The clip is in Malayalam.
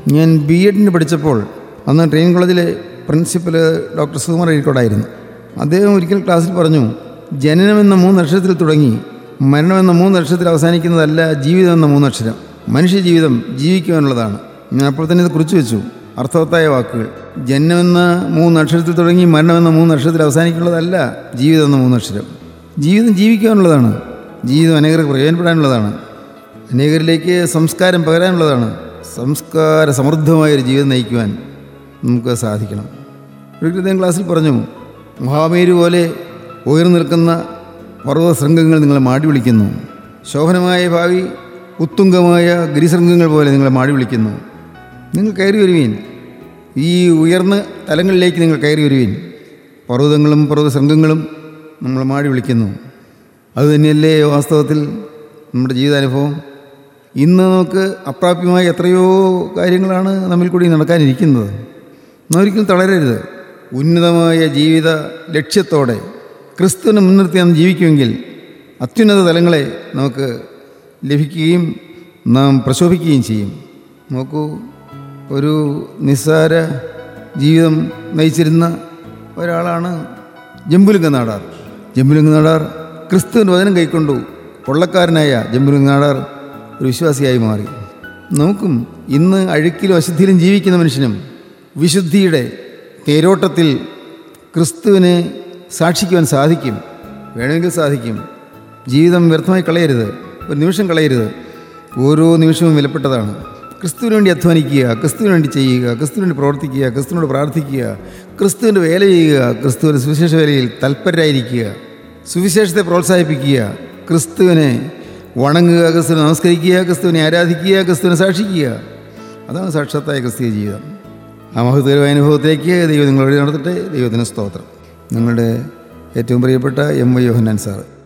ഞാൻ B.Ed പഠിച്ചപ്പോൾ അന്ന് ട്രെയിനിങ് കോളേജിലെ പ്രിൻസിപ്പൽ ഡോക്ടർ സുകുമാർ അഴീക്കോടായിരുന്നു. അദ്ദേഹം ഒരിക്കൽ ക്ലാസ്സിൽ പറഞ്ഞു, ജനനമെന്ന 3 അക്ഷരത്തിൽ തുടങ്ങി മരണമെന്ന 3 അക്ഷരത്തിൽ അവസാനിക്കുന്നതല്ല ജീവിതം എന്ന 3 അക്ഷരം. മനുഷ്യജീവിതം ജീവിക്കുവാനുള്ളതാണ്. ഞാൻ അപ്പോൾ തന്നെ ഇത് കുറിച്ച് വെച്ചു. അർത്ഥവത്തായ വാക്കുകൾ. ജനനമെന്ന 3 അക്ഷരത്തിൽ തുടങ്ങി മരണമെന്ന 3 അക്ഷരത്തിൽ അവസാനിക്കുന്നുള്ളതല്ല ജീവിതം എന്ന 3 അക്ഷരം. ജീവിതം ജീവിക്കാനുള്ളതാണ്. ജീവിതം അനേകർക്ക് പ്രയോജനപ്പെടാനുള്ളതാണ്. അനേകരിലേക്ക് സംസ്കാരം പകരാനുള്ളതാണ്. സംസ്കാര സമൃദ്ധമായൊരു ജീവിതം നയിക്കുവാൻ നമുക്ക് സാധിക്കണം. ഒരിക്കലും ക്ലാസ്സിൽ പറഞ്ഞു, മഹാമേരു പോലെ ഉയർന്നു നിൽക്കുന്ന പർവ്വത ശൃംഗങ്ങൾ നിങ്ങളെ മാടി വിളിക്കുന്നു. ശോഭനമായ ഭാവി ഉത്തുംഗമായ ഗിരിശൃംഗങ്ങൾ പോലെ നിങ്ങളെ മാടി വിളിക്കുന്നു. നിങ്ങൾ കയറി വരുവീൻ. ഈ ഉയർന്ന തലങ്ങളിലേക്ക് നിങ്ങൾ കയറി വരുവീൻ. പർവ്വതങ്ങളും പർവ്വത ശൃംഗങ്ങളും നമ്മളെ മാടി വിളിക്കുന്നു. അതുതന്നെയല്ലേ വാസ്തവത്തിൽ നമ്മുടെ ജീവിതാനുഭവം. ഇന്ന് നമുക്ക് അപ്രാപ്യമായ എത്രയോ കാര്യങ്ങളാണ് നമ്മിൽ കൂടി നടക്കാനിരിക്കുന്നത്. ഒരിക്കലും തളരരുത്. ഉന്നതമായ ജീവിത ലക്ഷ്യത്തോടെ ക്രിസ്തുവിനെ മുൻനിർത്തി നാം ജീവിക്കുമെങ്കിൽ അത്യുന്നത തലങ്ങളെ നമുക്ക് ലഭിക്കുകയും നാം പ്രശോഭിക്കുകയും ചെയ്യും. നോക്കൂ, ഒരു നിസ്സാര ജീവിതം നയിച്ചിരുന്ന ഒരാളാണ് ജംബുലിംഗ നാടാർ. ജംബുലിംഗ നാടാർ ക്രിസ്തുവിൻ്റെ വചനം കൈക്കൊണ്ടു. കൊള്ളക്കാരനായ ജംബുലിംഗ നാടാർ ഒരു വിശ്വാസിയായി മാറി. നമുക്കും ഇന്ന് അഴുക്കിലും അശുദ്ധിയിലും ജീവിക്കുന്ന മനുഷ്യനും വിശുദ്ധിയുടെ തേരോട്ടത്തിൽ ക്രിസ്തുവിനെ സാക്ഷിക്കുവാൻ സാധിക്കും. വേണമെങ്കിൽ സാധിക്കും. ജീവിതം വ്യർത്ഥമായി കളയരുത്. ഒരു നിമിഷം കളയരുത്. ഓരോ നിമിഷവും വിലപ്പെട്ടതാണ്. ക്രിസ്തുവിന് വേണ്ടി അധ്വാനിക്കുക, ക്രിസ്തുവിന് വേണ്ടി ചെയ്യുക, ക്രിസ്തുവിന് വേണ്ടി പ്രവർത്തിക്കുക, ക്രിസ്തുവിനോട് പ്രാർത്ഥിക്കുക, ക്രിസ്തുവിൻ്റെ വേല ചെയ്യുക, ക്രിസ്തുവിൻ്റെ സുവിശേഷ വേലയിൽ തൽപരരായിരിക്കുക, സുവിശേഷത്തെ പ്രോത്സാഹിപ്പിക്കുക, ക്രിസ്തുവിനെ വണങ്ങുക, ക്രിസ്തുവിനെ നമസ്കരിക്കുക, ക്രിസ്തുവിനെ ആരാധിക്കുക, ക്രിസ്തുവിനെ സാക്ഷിക്കുക. അതാണ് സാക്ഷാത്തായ ക്രിസ്തീയ ജീവിതം. ആ മഹത്വകരമായ അനുഭവത്തിലേക്ക് ദൈവം നിങ്ങളോട് നടത്തട്ടെ. ദൈവത്തിന് സ്തോത്രം. നിങ്ങളുടെ ഏറ്റവും പ്രിയപ്പെട്ട M.Y. യോഹന്നാൻ സാറ്.